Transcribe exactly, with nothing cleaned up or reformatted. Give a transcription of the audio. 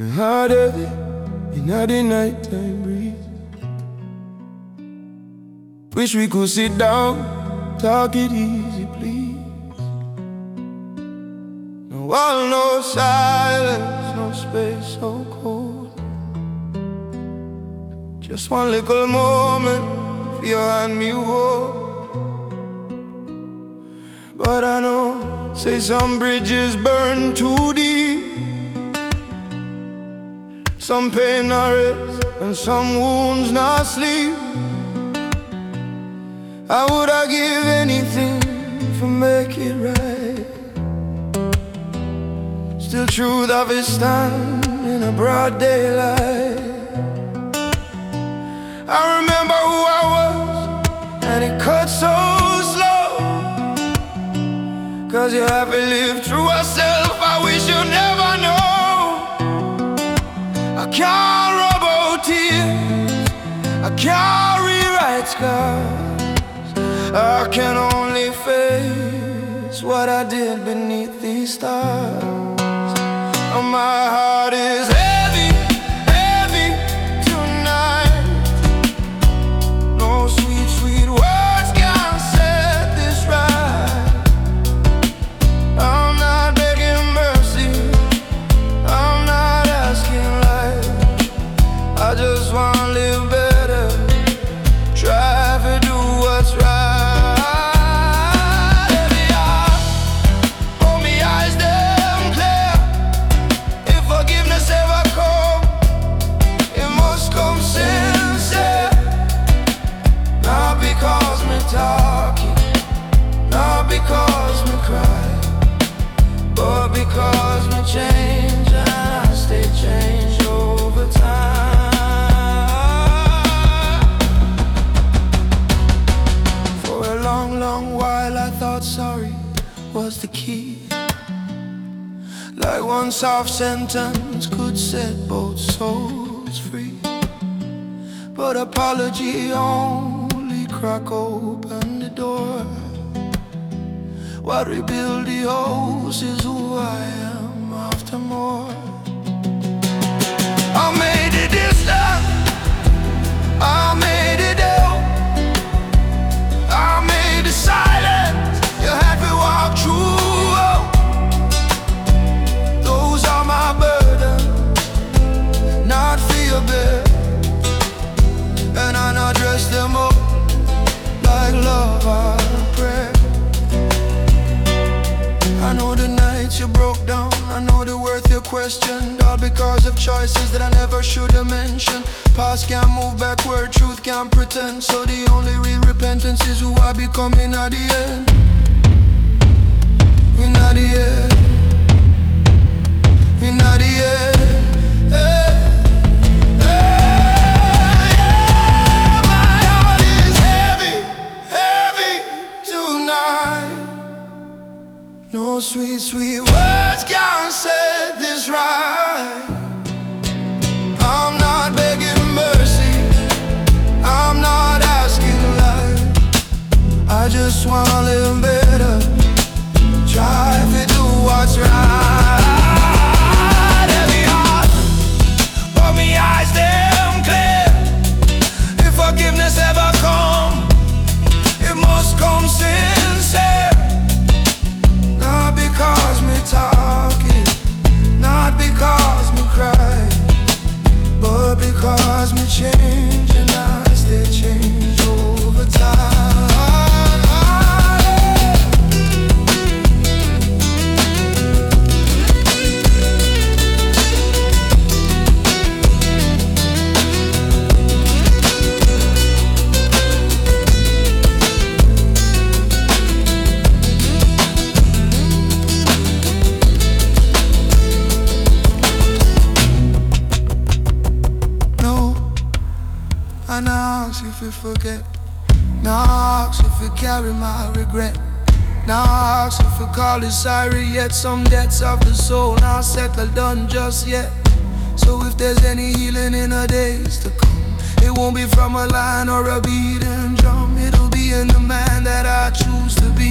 My heart heavy in the nighttime breeze. Wish we could sit down, talk it easy, please. No wall, no silence, no space, so cold. Just one little moment for your hand me hold. But I know, say some bridges burn too deep. Some pain not rest, and some wounds not sleep. I would I give anything for make it right. Still truth of it stand in a broad daylight. I remember who I was, and it cut so slow. Cause you haven't lived through yourself, I wish you never know. I can't rub out tears, I can't rewrite scars. I can only face what I did beneath these stars. And my heart is heavy, heavy tonight. No sweet, sweet words can set this right. I'm not begging mercy, I'm not asking life. I just wanna live better, try to do what's right. Because me cry, but because me change, and I stay changed over time. For a long, long while I thought sorry was the key. Like one soft sentence could set both souls free. But apology only crack open the door. What rebuild the house is who I am after more. I made it distant, I made it ill, I made it silent, you had to walk through. Those are my burdens, not for your bed. And I not dress them up like love or prayer. I know the nights you broke down, I know the worth you questioned, all because of choices that I never should have mentioned. Past can't move backward, truth can't pretend. So the only real repentance is who I become in the end. In the end, in the end. Hey. No sweet, sweet words can set this right. I'm not begging mercy, I'm not asking life. I just wanna live better, try to do what's right. Heavy heart, but me eyes them clear. If forgiveness ever come, it must come sincere. Not because me talking, not because me cry, but because me change, and I stay changed over time. And I ask if you forget, now I ask if you carry my regret. Now I ask if you call it sorry yet. Some debts of the soul not settled done just yet. So if there's any healing in the days to come, It won't be from a line or a beating drum. It'll be in the man that I choose to be.